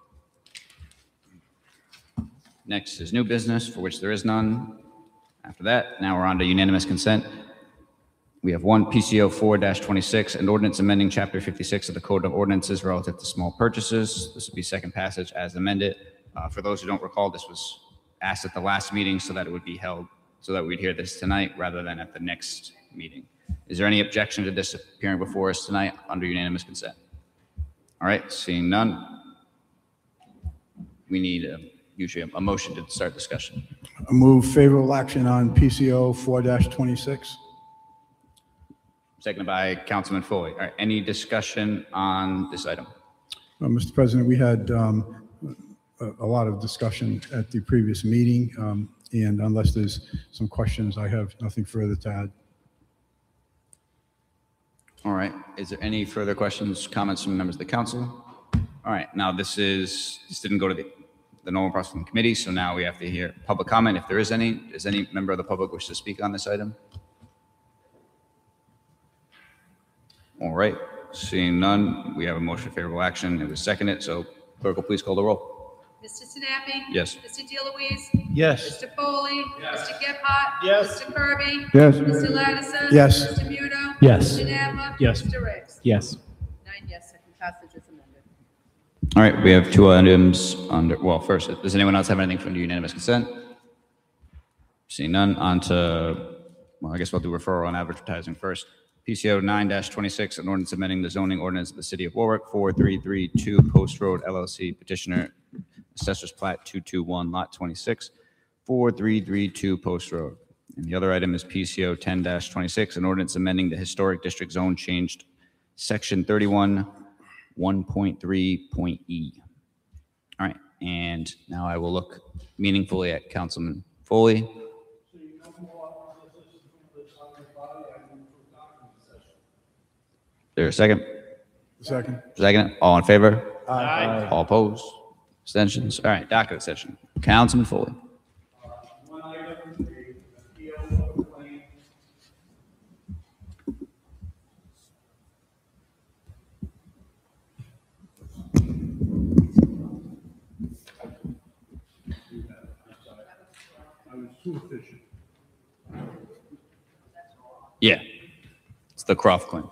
Next is new business, for which there is none. After that, now we're on to unanimous consent. We have one P C O four twenty-six, an ordinance amending Chapter fifty-six of the Code of Ordinances relative to small purchases. This would be second passage as amended. Uh, For those who don't recall, this was asked at the last meeting so that it would be held, so that we'd hear this tonight rather than at the next meeting. Is there any objection to this appearing before us tonight under unanimous consent? All right, seeing none, we need a, usually a, a motion to start discussion. I move favorable action on P C O four twenty-six. Seconded by Councilman Foley. All right, any discussion on this item? Uh, Mister President, we had um, a, a lot of discussion at the previous meeting, um, and unless there's some questions, I have nothing further to add. All right, is there any further questions, comments from members of the council? All right, now this is, this didn't go to the, the normal process in committee, so now we have to hear public comment if there is any. Does any member of the public wish to speak on this item? All right, seeing none, we have a motion for favorable action. It was seconded, so clerk will please call the roll. Mister Sinapi? Yes. Mister DeLuise? Yes. Mister Foley? Mister Gephardt? Yes. Mister Kirby? Yes. Mister Lattiser? Yes. Mister Muto? Yes. Mister Napa? Yes. Mister Ricks? Yes. Nine yes, second passage is amended. All right, we have two items under, well, first, does anyone else have anything from the unanimous consent? Seeing none, on to, well, I guess we'll do referral on advertising first. P C O nine twenty-six, an ordinance amending the zoning ordinance of the city of Warwick, four three three two Post Road L L C, petitioner, Assessor's Plat two two one, Lot twenty-six, four three three two Post Road. And the other item is P C O ten twenty-six, an ordinance amending the historic district zone changed section thirty-one, one point three point E. All right, and now I will look meaningfully at Councilman Foley. There a second? Second. Second. All in favor? Aye. All opposed? Abstentions? All right, docket session. Councilman Foley. Yeah, it's the Croft claim.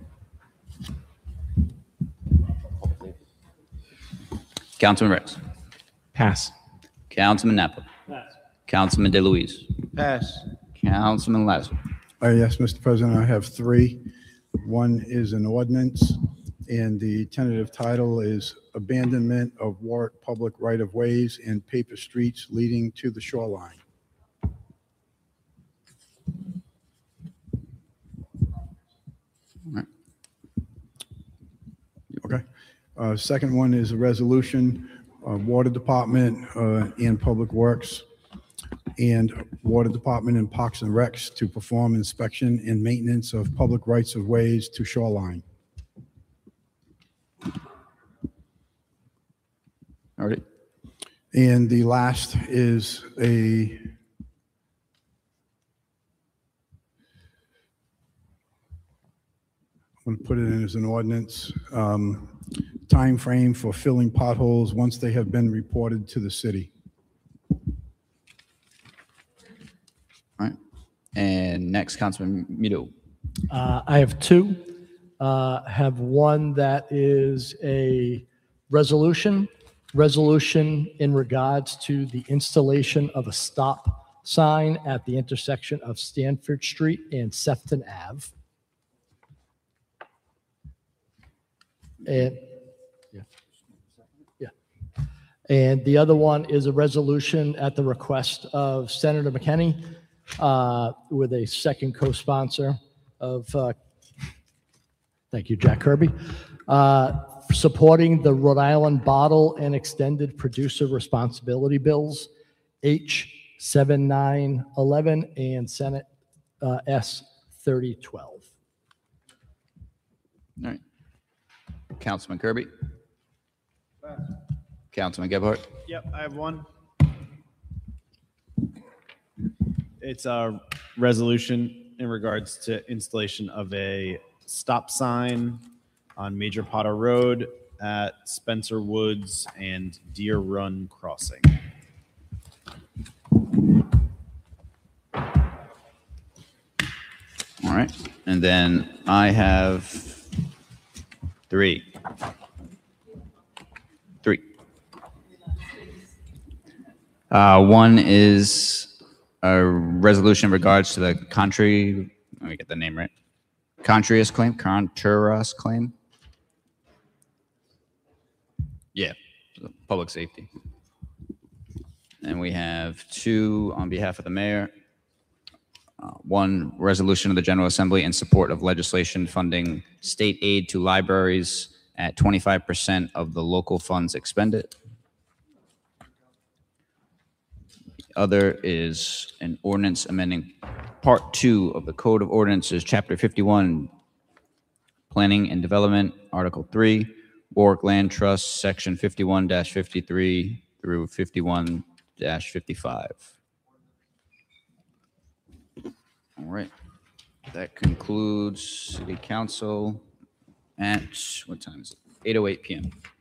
Councilman Ricks. Pass. Councilman Napa. Pass. Councilman DeLuise. Pass. Councilman Lattiser. Uh, Yes, Mister President, I have three. One is an ordinance, and the tentative title is Abandonment of Warwick Public Right-of-Ways and Paper Streets Leading to the Shoreline. Okay. Uh, Second one is a resolution, uh, Water Department uh, and Public Works and Water Department and Parks and Recs to perform inspection and maintenance of public rights of ways to shoreline. All right. And the last is a I'm going to put it in as an ordinance, um, time frame for filling potholes once they have been reported to the city. All right. And next, Councilman Muto. Uh, I have two. Uh, have one that is a resolution, resolution in regards to the installation of a stop sign at the intersection of Stanford Street and Sefton Ave. And, yeah, yeah. And the other one is a resolution at the request of Senator McKinney, uh, with a second co-sponsor of uh, Thank you, Jack Kirby. Uh, Supporting the Rhode Island Bottle and Extended Producer Responsibility Bills, H seventy-nine eleven and Senate uh, S thirty twelve. All right. Councilman Kirby. Councilman Gebhardt. Yep, I have one. It's a resolution in regards to installation of a stop sign on Major Potter Road at Spencer Woods and Deer Run Crossing. All right. And then I have three. Three. Uh, one is a resolution in regards to the country. Let me get the name right. Contreras claim. Contreras claim. Yeah, public safety. And we have two on behalf of the mayor. Uh, one resolution of the General Assembly in support of legislation funding state aid to libraries at twenty-five percent of the local funds expended. The other is an ordinance amending Part Two of the Code of Ordinances, Chapter fifty-one, Planning and Development, Article Three, Warwick Land Trust, Section fifty-one dash fifty-three through fifty-one dash fifty-five. All right. That concludes City Council at, what time is it? eight oh eight p m